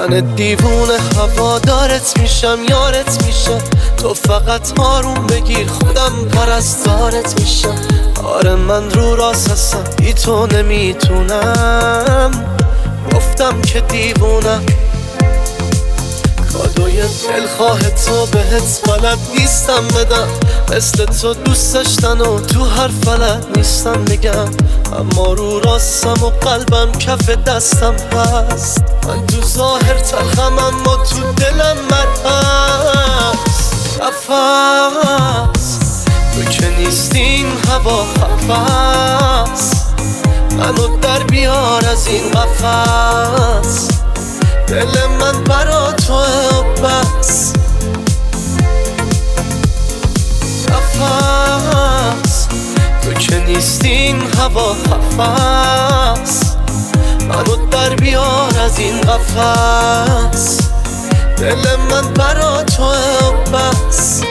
من دیوونه هوادارت میشم، یارت میشم، تو فقط آروم بگیر خودم پرستارت میشم. آره من رو راست هستم، بی تو نمیتونم، گفتم که دیوونم. کادوی دلخواه تو بهت بلد نیستم بدم، مثل تو دوست داشتن و تو هر فلد نیستم بگم. اما رو راستم و قلبم کف دستم هست، من تو ظاهر تلخم اما تو دلم مرهست. نفس تو که نیستی این هوا خفست، منو در بیار از این قفس. دل من برا توه بس. نفس تو که نیستی این هوا خفست، منو در بیار از این قفس. دل من برا توه بس.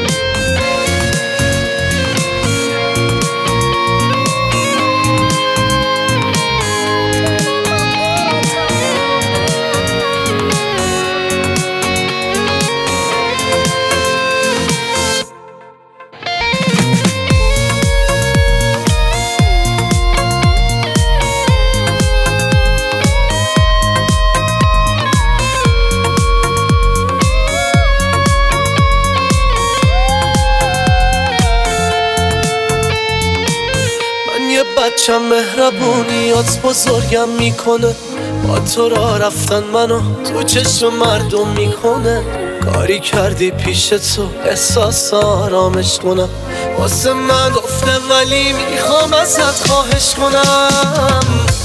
بچم مهربونیات بزرگم میکنه، با تو را رفتن منو تو چشم مردم میکنه. کاری کردی پیش تو احساس آرامش کنم، واسه من گفته ولی میخوام ازت خواهش کنم.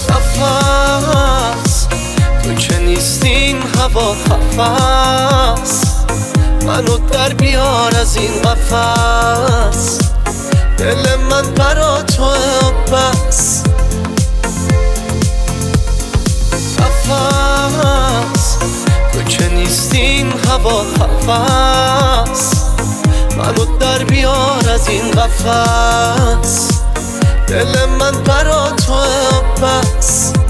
نفس تو که نیستی این هوا خفست، منو در بیار از این قفس. دل من برا توه بس. نفس تو که نیستی این هوا خفست، منو در بیار از این قفس. دل من برا توه بس.